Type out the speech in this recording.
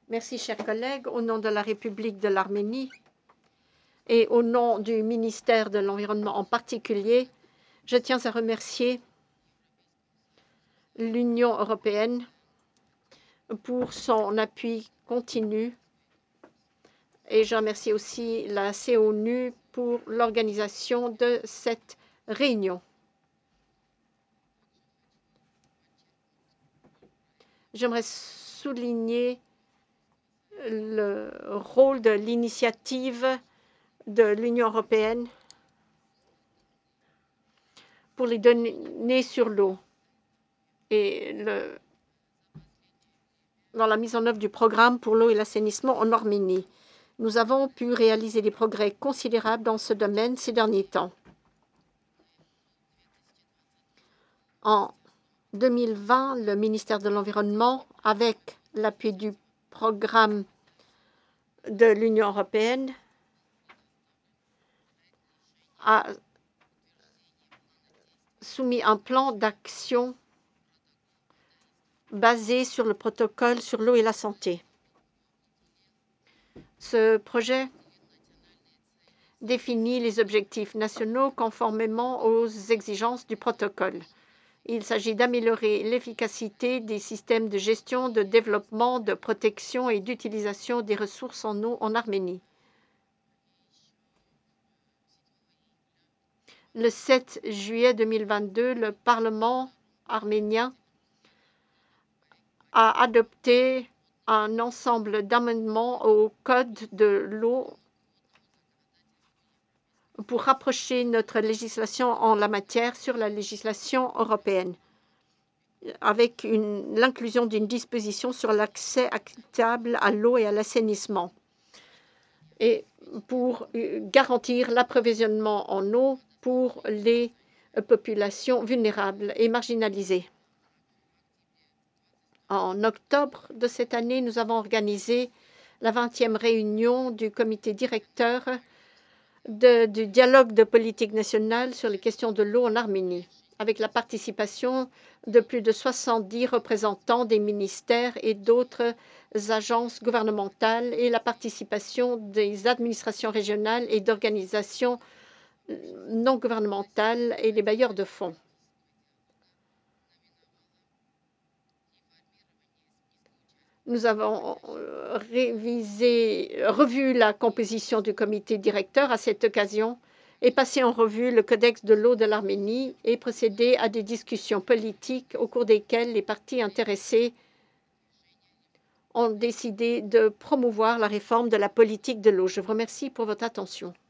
Merci, chers collègues. Au nom de la République de l'Arménie et au nom du ministère de l'Environnement en particulier, je tiens à remercier l'Union européenne pour son appui continu et je remercie aussi la CONU pour l'organisation de cette réunion. J'aimerais souligner le rôle de l'initiative de l'Union européenne pour les données sur l'eau et dans la mise en œuvre du programme pour l'eau et l'assainissement en Arménie. Nous avons pu réaliser des progrès considérables dans ce domaine ces derniers temps. En 2020, le ministère de l'Environnement, avec l'appui du programme de l'Union européenne, a soumis un plan d'action basé sur le protocole sur l'eau et la santé. Ce projet définit les objectifs nationaux conformément aux exigences du protocole. Il s'agit d'améliorer l'efficacité des systèmes de gestion, de développement, de protection et d'utilisation des ressources en eau en Arménie. Le 7 juillet 2022, le Parlement arménien a adopté un ensemble d'amendements au Code de l'eau pour rapprocher notre législation en la matière sur la législation européenne, avec l'inclusion d'une disposition sur l'accès équitable à l'eau et à l'assainissement, et pour garantir l'approvisionnement en eau pour les populations vulnérables et marginalisées. En octobre de cette année, nous avons organisé la 20e réunion du comité directeur du dialogue de politique nationale sur les questions de l'eau en Arménie, avec la participation de plus de 70 représentants des ministères et d'autres agences gouvernementales et la participation des administrations régionales et d'organisations non gouvernementales et les bailleurs de fonds. Nous avons revu la composition du comité directeur à cette occasion et passé en revue le codex de l'eau de l'Arménie et procédé à des discussions politiques au cours desquelles les parties intéressées ont décidé de promouvoir la réforme de la politique de l'eau. Je vous remercie pour votre attention.